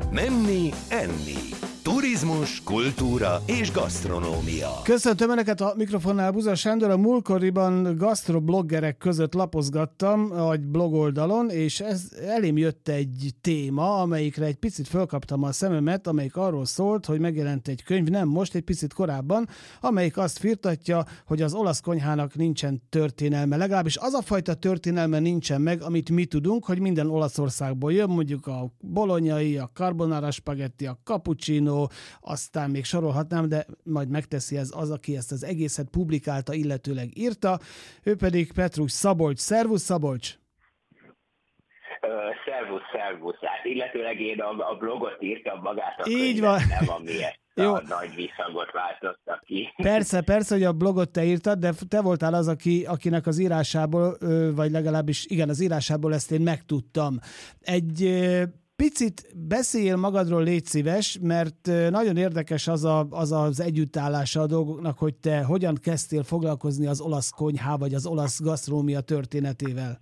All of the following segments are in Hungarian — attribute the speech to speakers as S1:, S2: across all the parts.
S1: Menni, enni. Turizmus, kultúra és gasztronómia.
S2: Köszöntöm Önöket, a mikrofonnál Buza Sándor. A múltkoriban gasztrobloggerek között lapozgattam egy blogoldalon, és elém jött egy téma, amelyikre egy picit fölkaptam a szememet, amelyik arról szólt, hogy megjelent egy könyv, nem most, egy picit korábban, amelyik azt firtatja, hogy az olasz konyhának nincsen történelme. Legalábbis az a fajta történelme nincsen meg, amit mi tudunk, hogy minden Olaszországból jön, mondjuk a bolonyai, a carbonara spagetti, a cappuccino, aztán még sorolhatnám, de majd megteszi ez az, aki ezt az egészet publikálta, illetőleg írta. Ő pedig Petrus Szabolcs. Szervusz, Szabolcs!
S3: Szervusz. Hát illetőleg én a blogot írtam, magát a
S2: így
S3: könyvet,
S2: van.
S3: nem amiért a nagy visszhangot változtak ki.
S2: Persze, hogy a blogot te írtad, de te voltál az, akinek az írásából, vagy legalábbis igen, az írásából ezt én megtudtam. Egy picit beszéljél magadról, légy szíves, mert nagyon érdekes az együttállása a dolgoknak, hogy te hogyan kezdtél foglalkozni az olasz konyhá, vagy az olasz gasztronómia történetével.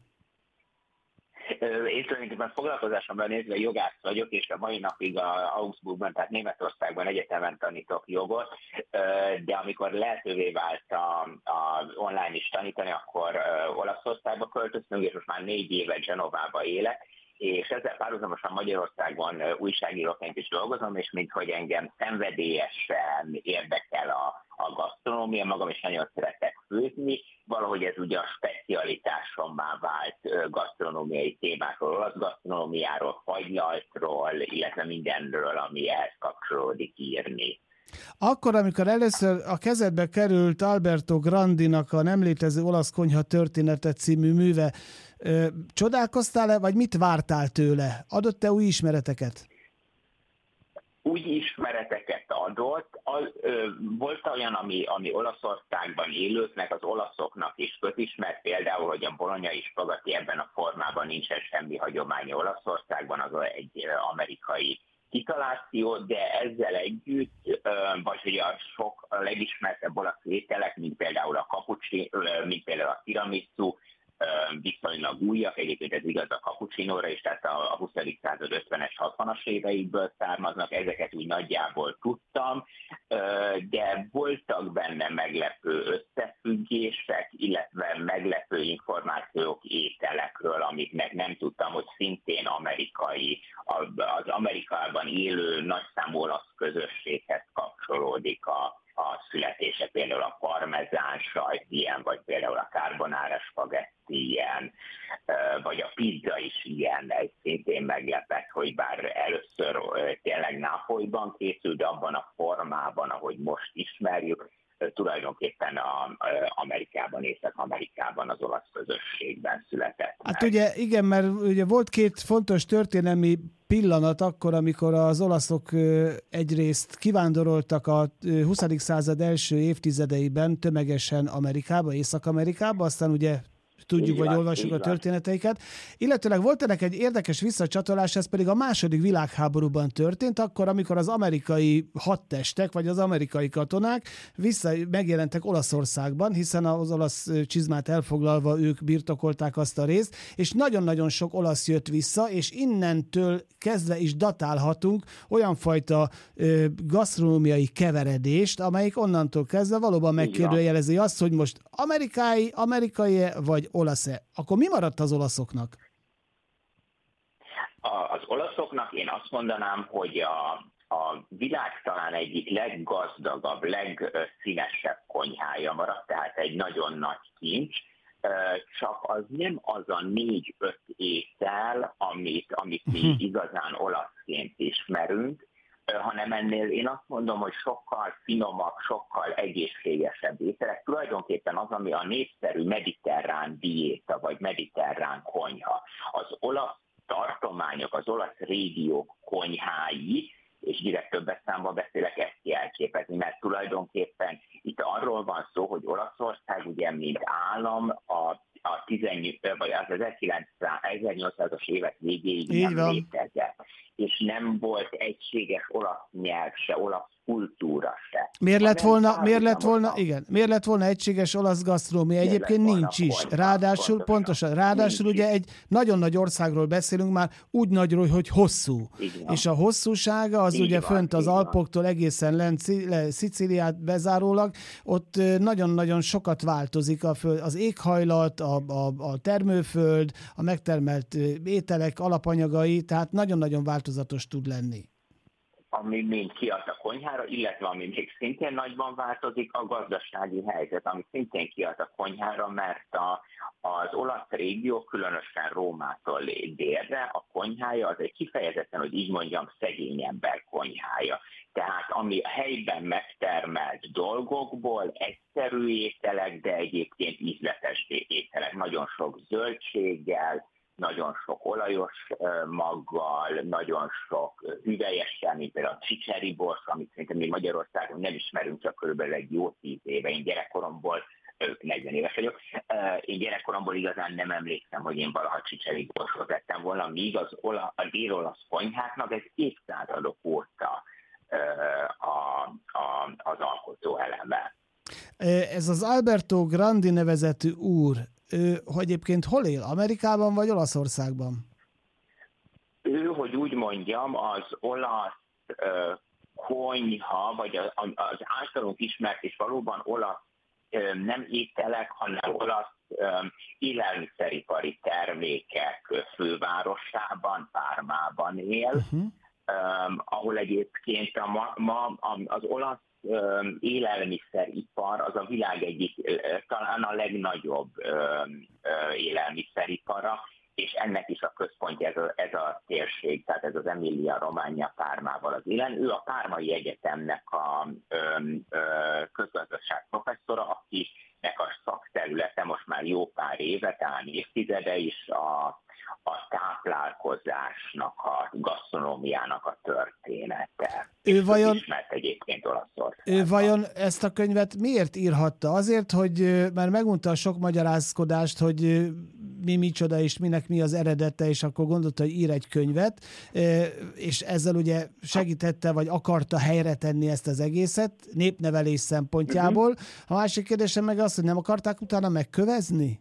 S3: Én tulajdonképpen foglalkozásomban nézve jogász vagyok, és a mai napig Augsburgban, tehát Németországban egyetemen tanítok jogot, de amikor lehetővé vált a online is tanítani, akkor Olaszországba költöztünk, és most már 4 éve Genovába élek, és ezzel párhuzamosan Magyarországon újságíróként is dolgozom, és minthogy engem szenvedélyesen érdekel a gasztronómia, magam is nagyon szeretek főzni, valahogy ez ugye a specialitásommá vált gasztronómiai témákról, olasz gasztronómiáról, fagylaltról, illetve mindenről, ami ehhez kapcsolódik írni.
S2: Akkor, amikor először a kezedbe került Alberto Grandinak a Nem létező olasz konyha története című műve, csodálkoztál-e, vagy mit vártál tőle? Adott-e új ismereteket?
S3: Új ismereteket adott. Volt olyan, ami Olaszországban élőknek, az olaszoknak is közismert, például, hogy a bolonyai spagetti ebben a formában nincsen semmi hagyománya Olaszországban, az egy amerikai kitaláció, de ezzel együtt, vagy hogy a legismertebb olasz ételek, mint például a cappuccino, mint például a tiramisu, viszonylag újak, egyébként ez igaz a cappuccinóra is, tehát a 20. század 50-es, 60-as éveiből származnak, ezeket úgy nagyjából tudtam, de voltak benne meglepő összefüggések, illetve meglepő információk ételekről, amiknek nem tudtam, hogy szintén amerikai, az Amerikában élő nagyszámú olasz közösséghez kapcsolódik a születése, például a parmezán sajt ilyen, vagy például a carbonara spagetti ilyen, vagy a pizza is ilyen, ez szintén meglepett, hogy bár először tényleg Nápolyban készült, de abban a formában, ahogy most ismerjük, tulajdonképpen Amerikában, Észak-Amerikában, az olasz közösségben született.
S2: Hát ugye igen, mert ugye volt 2 fontos történelmi pillanat akkor, amikor az olaszok egyrészt kivándoroltak a 20. század első évtizedeiben tömegesen Amerikába, Észak-Amerikába, aztán ugye tudjuk, vagy olvassuk a történeteiket. Illetőleg volt ennek egy érdekes visszacsatolás, ez pedig a II. Világháborúban történt, akkor, amikor az amerikai hadtestek, vagy az amerikai katonák megjelentek Olaszországban, hiszen az olasz csizmát elfoglalva ők birtokolták azt a részt, és nagyon-nagyon sok olasz jött vissza, és innentől kezdve is datálhatunk olyan fajta gasztronómiai keveredést, amelyik onnantól kezdve valóban megkérdőjelezi azt, hogy most amerikai vagy olasz-e. Akkor mi maradt az olaszoknak?
S3: Az olaszoknak én azt mondanám, hogy a világ talán egyik leggazdagabb, legszínesebb konyhája maradt, tehát egy nagyon nagy kincs, csak az nem az a 4-5 étel, amit mi igazán olaszként ismerünk, hanem ennél én azt mondom, hogy sokkal finomabb, sokkal egészségesebb ételek. Tulajdonképpen az, ami a népszerű mediterrán diéta, vagy mediterrán konyha. Az olasz tartományok, az olasz régiók konyhái, és direkt többes számban beszélek, ezt jelképezni, mert tulajdonképpen itt arról van szó, hogy Olaszország ugye mint állam az 1800-as évek végéig nem létezett. és nem volt egységes olasz nyelv se, olasz kultúra se.
S2: Miért lett volna egységes olasz gasztronómia? Egyébként nincs is. Ráadásul ugye egy nagyon nagy országról beszélünk már, úgy nagyról, hogy hosszú. És a hosszúsága az ugye fönt az Alpoktól egészen lent Szicíliát bezárólag, ott nagyon-nagyon sokat változik az éghajlat, a termőföld, a megtermelt ételek alapanyagai, tehát nagyon-nagyon változatos tud lenni.
S3: Ami még kiad a konyhára, illetve ami még szintén nagyban változik, a gazdasági helyzet, ami szintén kiad a konyhára, mert az olasz régió, különösen Rómától délre, a konyhája az egy kifejezetten, hogy így mondjam, szegény ember konyhája. Tehát ami a helyben megtermelt dolgokból egyszerű ételek, de egyébként ízletes ételek, nagyon sok zöldséggel, nagyon sok olajos maggal, nagyon sok hüvelyessel, mint például a csicseri bors, amit szerintem mi Magyarországon nem ismerünk, csak körülbelül egy jó 10 éve. Én gyerekkoromból, 40 éves vagyok, én gyerekkoromból igazán nem emlékszem, hogy én valaha csicseri borsot ettem volna, míg a dél-olasz konyháknak ez évszázadok óta az alkotó eleme.
S2: Ez az Alberto Grandi nevezetű úr, hogy egyébként hol él? Amerikában vagy Olaszországban?
S3: Ő, hogy úgy mondjam, az olasz konyha, vagy az általunk ismert és valóban olasz nem ételek, hanem olasz élelmiszeripari termékek fővárosában, Pármában él, ahol egyébként az olasz élelmiszeripar az a világ egyik, talán a legnagyobb élelmiszeripara, és ennek is a központja ez a térség, tehát ez az Emilia-Romagna Pármával az élen. Ő a Pármai Egyetemnek a közgazdaság professzora, akinek a szakterülete most már jó pár éve, talán évtizede is a táplálkozásnak, a gasztronómiának a története. Ő
S2: vajon ezt a könyvet miért írhatta? Azért, hogy már megmondta a sok magyarázkodást, hogy mi micsoda és minek mi az eredete, és akkor gondolta, hogy ír egy könyvet, és ezzel ugye segítette, vagy akarta helyre tenni ezt az egészet, népnevelés szempontjából. A másik kérdésem meg az, hogy nem akarták utána megkövezni?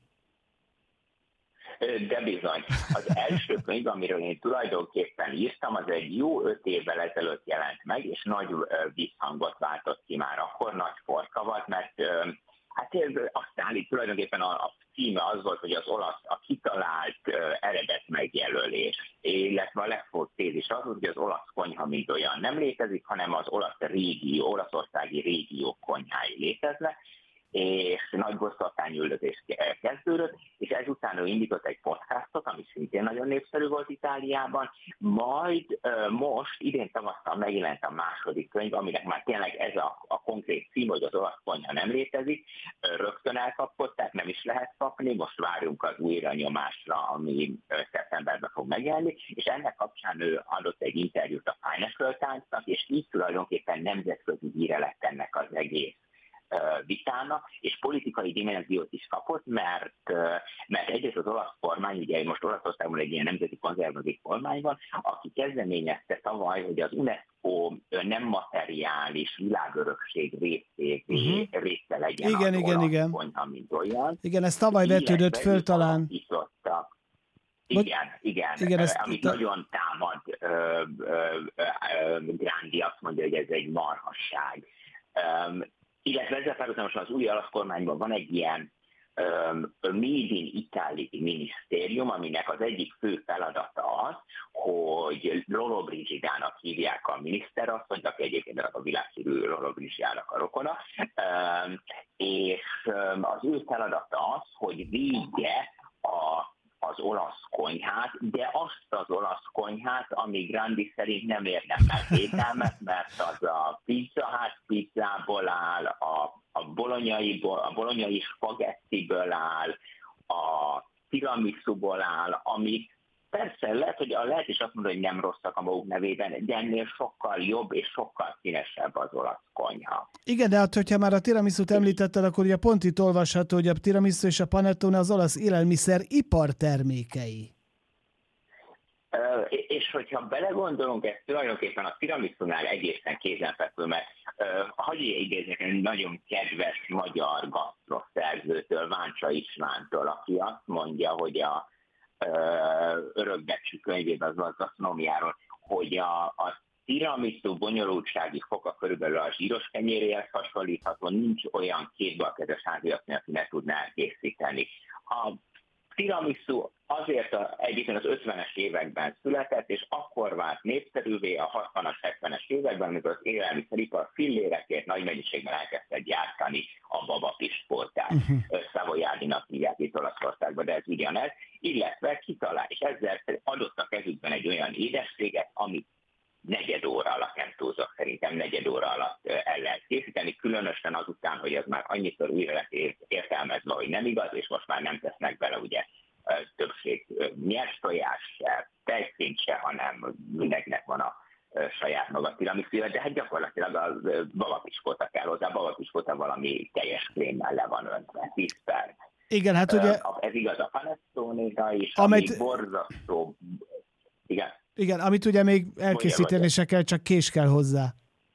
S3: De bizony. Az első könyv, amiről én tulajdonképpen írtam, az egy jó 5 évvel ezelőtt jelent meg, és nagy visszhangot váltott ki már akkor, nagy forka volt, mert hát aztán itt tulajdonképpen a címe az volt, hogy az olasz, a kitalált eredet megjelölés, illetve a legfőbb tézis az volt, hogy az olasz konyha mint olyan nem létezik, hanem az olaszországi régió konyhái léteznek, és nagy boszorkányüldözés kezdődött, és ezután ő indított egy podcastot, ami szintén nagyon népszerű volt Itáliában, majd most idén tavasszal megjelent a második könyv, aminek már tényleg ez a konkrét cím, hogy az olasz konyha nem létezik, rögtön elkapott, tehát nem is lehet kapni, most várjunk az újranyomásra, ami szeptemberben fog megjelenni, és ennek kapcsán ő adott egy interjút a Financial Times-nak, és így tulajdonképpen nemzetközi híre lett ennek az egész vitának, és politikai dimenziót is kapott, mert egyrészt az olasz kormány, ugye most Olaszországban egy ilyen nemzeti konzervatív kormány van, aki kezdeményezte tavaly, hogy az UNESCO nem materiális világörökség része legyen az olasz konyha, mint olyan.
S2: Igen, ez tavaly vetődött föl talán.
S3: Igen, amit nagyon támad Grandi, azt mondja, hogy ez egy marhasság. Illetve ezzel párhuzamosan az új olasz kormányban van egy ilyen Made in Italy minisztérium, aminek az egyik fő feladata az, hogy Lollobrigidának hívják a miniszterasszonyt, aki egyébként a világhírű Lollobrigidának a rokona, és az ő feladata az, hogy végye az olasz konyhát, de azt az olasz konyhát, ami Grandi szerint nem érdemel védelmet, mert az a pizzából áll, a bolonyai spagettiből áll, a tiramisuból áll, amik persze lehet is azt mondani, hogy nem rosszak a maguk nevében, de ennél sokkal jobb és sokkal színesebb az olasz konyha.
S2: Igen, de hát, hogyha már a tiramisut említetted, akkor ugye pont itt olvasható, hogy a tiramisu és a panettone az olasz élelmiszer ipar termékei.
S3: És hogyha belegondolunk, ez tulajdonképpen a tiramisúnál egészen kézenfekvő, mert hagyj idézzek egy nagyon kedves magyar gasztroszerzőtől, Váncsa Istvántól, aki azt mondja, hogy a örökbecsű könyvében az gasztronómiáról, hogy a tiramisu bonyolultsági foka körülbelül a zsíros kenyéréhez hasonlítható, nincs olyan kétbalkezes háziaknél, aki ne tudná elkészíteni. A tiramisu azért egyébként az 50-es években született, és akkor vált népszerűvé a 60-as, 70-es években, amikor az élelmiszeripar fillérekért nagy mennyiségben elkezdte gyártani a babapispótát. Szavoyardinak hívják itt Olaszországban, de ez ugyanez, illetve kitalál, és ezzel adott a kezükben egy olyan édességet, amit negyed óra alatt, nem túlzok, szerintem negyed óra alatt el lehet készíteni, különösen azután, hogy ez már annyiszor újra lett értelmezve, hogy nem igaz, és most már nem tesznek bele ugye többség nyers tojás se, tejszínt se, hanem mindenkinek van a saját maga tiramisúja, de hát gyakorlatilag a babapiskóta kell hozzá, babapiskóta valami teljes krémmel le van öntve, 10 perc.
S2: Igen, hát ugye...
S3: Ez igaz a panettone-ra is, ami borzasztó... Igen.
S2: Igen, amit ugye még elkészíteni se kell, csak kés kell hozzá.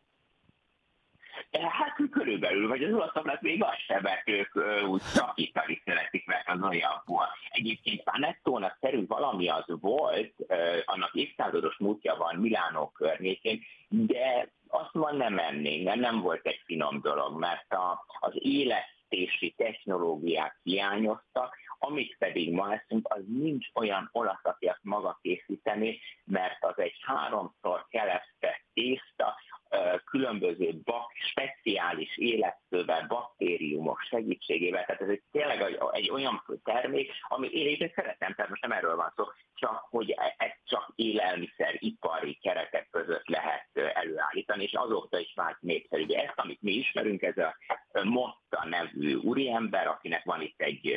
S3: Hát körülbelül, vagy az olaszoknak még azt sem, mert ők úgy szakítani szeretik, mert az olyan puha. Egyébként panettone-szerű valami az volt, annak évszázados múltja van Milánó környékén, de azt ma nem ennénk, nem volt egy finom dolog, mert az élesztési technológiák hiányoztak, amit pedig ma eszünk, az nincs olyan olasz, aki azt maga készíteni, mert az egy 3-szor kelesztett tészta, különböző speciális életszővel, baktériumok segítségével, tehát ez tényleg egy olyan termék, ami én szeretem, tehát most nem erről van szó, csak hogy ez csak élelmiszeripari keretek között lehet előállítani, és azóta is vált népszerű. De ezt, amit mi ismerünk, ez a Motta nevű úriember, akinek van itt egy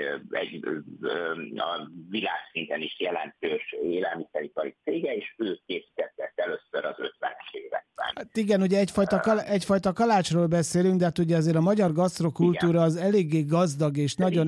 S3: a világszinten is jelentős élelmiszeripari cége, és ő készítette ezt először az 50-es években.
S2: Hát igen, ugye egyfajta kalácsról beszélünk, de hát ugye azért a magyar gasztrokultúra az eléggé gazdag, és nagyon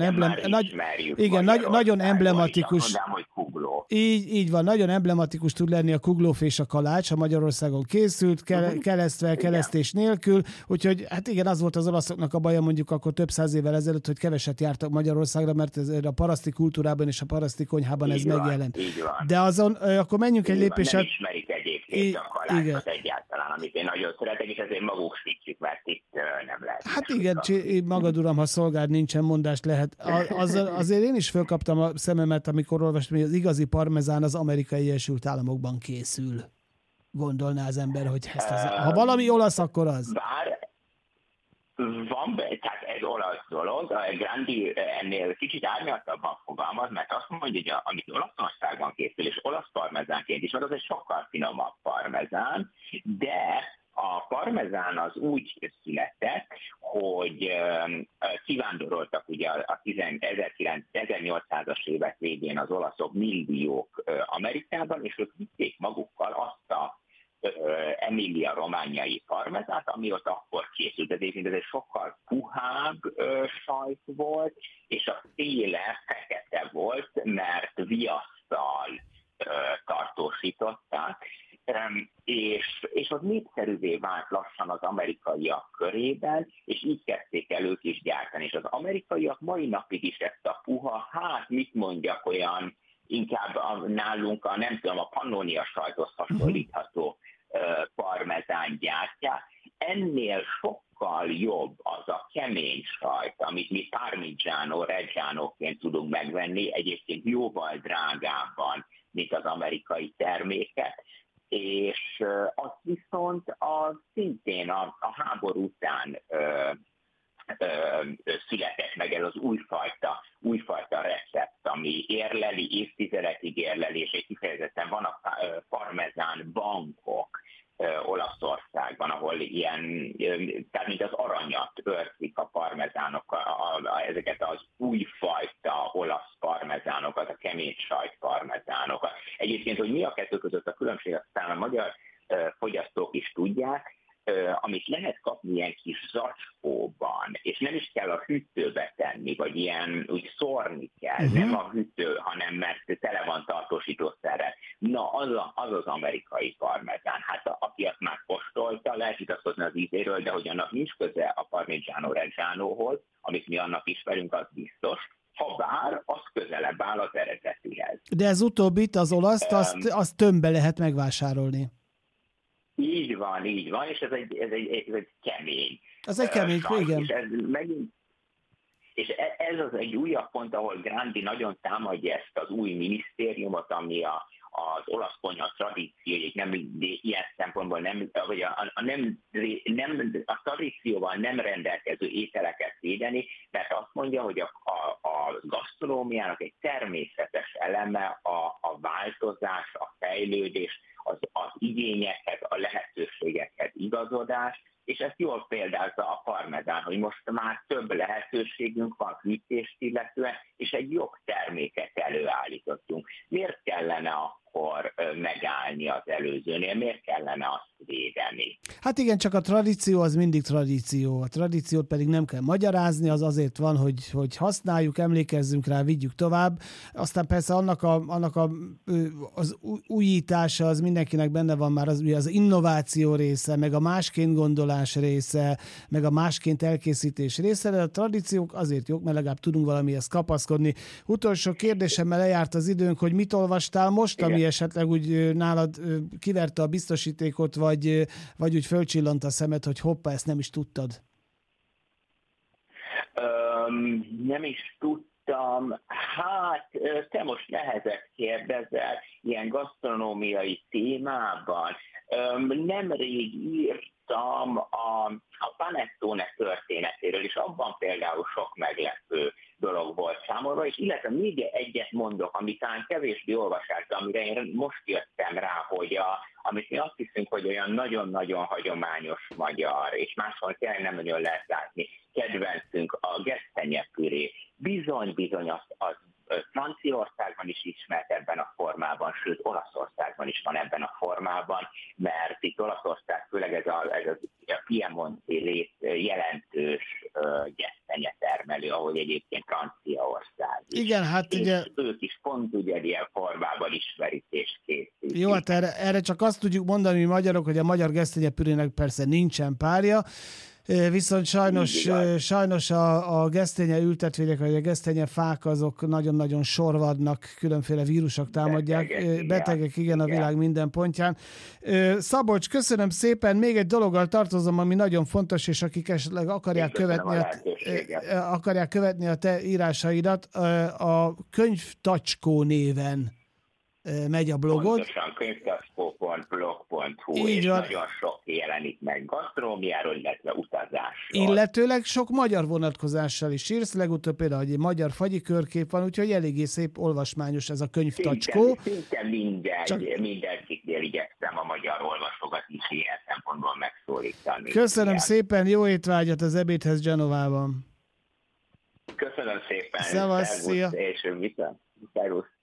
S2: nagyon emblematikus.
S3: Mondanám, hogy kugló.
S2: Így van, nagyon emblematikus tud lenni a kuglóf és a kalács, a Magyarországon készült, keresztvel, keresztés nélkül, úgyhogy hát igen, az volt az olaszoknak a baja mondjuk akkor több száz évvel ezelőtt, hogy keveset jártak Magyarországra, mert ez a paraszti kultúrában és a paraszti konyhában ez megjelent. De azon, akkor menjünk egy lépéssel.
S3: Nem ismerik egyébként a kalácsot egyáltalán, amit én nagyon szeretek, és ezért maguk sütjük, mert itt nem lehet.
S2: Hát igen, magad uram, ha szolgád nincsen, mondást lehet. Azért én is fölkaptam a szememet, amikor olvastam, hogy az igazi parmezán az Amerikai Egyesült Államokban készül. Gondolná az ember, hogy ha valami olasz, akkor az.
S3: Bár van, tehát ez olasz dolog, a Grandi ennél kicsit árnyaltabban fogalmaz, mert azt mondja, hogy amit Olaszországban készül, és olasz parmezánként is, az egy sokkal finomabb parmezán, de a parmezán az úgy született, hogy kivándoroltak ugye a 1800-as évek végén az olaszok milliók Amerikában, és ők vitték magukkal azt a Emilia-romagnai parmezát, ami ott akkor készült. Ez egy sokkal puhább sajt volt, és a széle fekete volt, mert viasszal tartósították, és az népszerűvé vált lassan az amerikaiak körében, és így kezdték el ők is gyártani. És az amerikaiak mai napig is ezt a puha, hát mit mondjak, olyan inkább nálunk a Pannonia sajthoz hasonlítható parmezán gyártják. Ennél sokkal jobb az a kemény sajt, amit mi Parmigiano Reggianoként tudunk megvenni, egyébként jóval drágábban, mint az amerikai termékek, és az viszont szintén a háború után született meg ez az újfajta recept, ami érleli, évtizedekig érleli, és kifejezetten van a parmezán bankok Olaszországban, ahol ilyen, tehát mint az aranyat őrzik a parmezánok, ezeket az újfajta olasz parmezánokat, a kemény sajt parmezánokat. Egyébként, hogy mi a kettő között a különbség, aztán a magyar fogyasztók is tudják, amit lehet kapni ilyen kis zacskóban, és nem is kell a hűtőbe tenni, vagy ilyen úgy szórni kell, nem a hűtő, hanem mert tele van tartósítószerrel. Na, az amerikai parmezán. Hát aki azt már kóstolta, lehet vitatkozni az ízéről, de hogy annak nincs köze a Parmigiano Reggianohoz, amit mi annak ismerünk, az biztos, ha bár az közelebb áll az eredetihez.
S2: De ez utóbbit, az olaszt, azt tömbbe lehet megvásárolni.
S3: Így van, és ez egy kemény.
S2: Ez egy kemény, igen.
S3: És ez az egy újabb pont, ahol Grandi nagyon támadja ezt az új minisztériumot, ami az olasz konyha tradícióját nem ilyen szempontból nem, vagy a tradícióval nem rendelkező ételeket védeni, mert azt mondja, hogy a gasztronómiának egy természetes eleme a változás, a fejlődés, az igényekhez, a lehetőségekhez igazodás, és ezt jól példázza a parmezán, hogy most már több lehetőségünk van hűtést illetően, és egy jobb terméket előállítottunk. Miért kellene akkor megállni az előzőnél? Miért kellene azt védeni?
S2: Hát igen, csak a tradíció az mindig tradíció. A tradíciót pedig nem kell magyarázni, az azért van, hogy használjuk, emlékezzünk rá, vigyük tovább. Aztán persze annak az újítása az mindenkinek benne van már, az innováció része, meg a másként gondolás része, meg a másként elkészítés része, de a tradíciók azért jók, mert legalább tudunk valamihez kapaszkodni. Utolsó kérdésemmel lejárt az időnk, hogy mit olvastál most, ami esetleg úgy nálad kiverte a biztosítékot, vagy úgy fölcsillant a szemed, hogy hoppá, ezt nem is tudtad?
S3: Nem is tudtam. Hát, te most nehezek kérdezel ilyen gasztronómiai témában. Nemrég írtam a panettone történetéről, és abban például sok meglepő dolog volt számomra, és illetve még egyet mondok, amit talán kevésbé olvasásra, amire én most jöttem rá, hogy amit mi azt hiszünk, hogy olyan nagyon-nagyon hagyományos magyar, és máshol tényleg nem nagyon lehet látni, kedvencünk a gesztenyepüré. Bizony, az Franciaországban is ismert ebben a formában, sőt Olaszországban is van ebben a formában, mert itt Olaszország, főleg ez a Piemonti jelentős gesztenye termelő, ahogy egyébként Franciaország is.
S2: Igen, hát
S3: és
S2: ugye...
S3: ők is pont ilyen formában ismerik és készítik.
S2: Jó, hát erre csak azt tudjuk mondani, mi magyarok, hogy a magyar gesztenyepürének persze nincsen párja, viszont sajnos a gesztenye ültetvények, vagy a gesztenye fák azok nagyon-nagyon sorvadnak, különféle vírusok támadják, betegek, igen, a világ minden pontján. Szabolcs, köszönöm szépen, még egy dologgal tartozom, ami nagyon fontos, és akik esetleg akarják követni a te írásaidat, a Könyvtacskó néven megy a blogod.
S3: Pontosan, könyvtacskó.blog.hu, és nagyon sok jelenik meg gasztronómiáról, illetve utazásról.
S2: Illetőleg sok magyar vonatkozással is írsz, legutóbb például egy magyar fagyi körkép van, úgyhogy eléggé szép olvasmányos ez a Könyvtacskó.
S3: Szinte mindenkiknél igyekszem a magyar olvasókat is ilyen szempontból megszólítani.
S2: Köszönöm szépen, jó étvágyat az ebédhez Genovában.
S3: Köszönöm szépen.
S2: Szevasz, szia.
S3: És szervusz.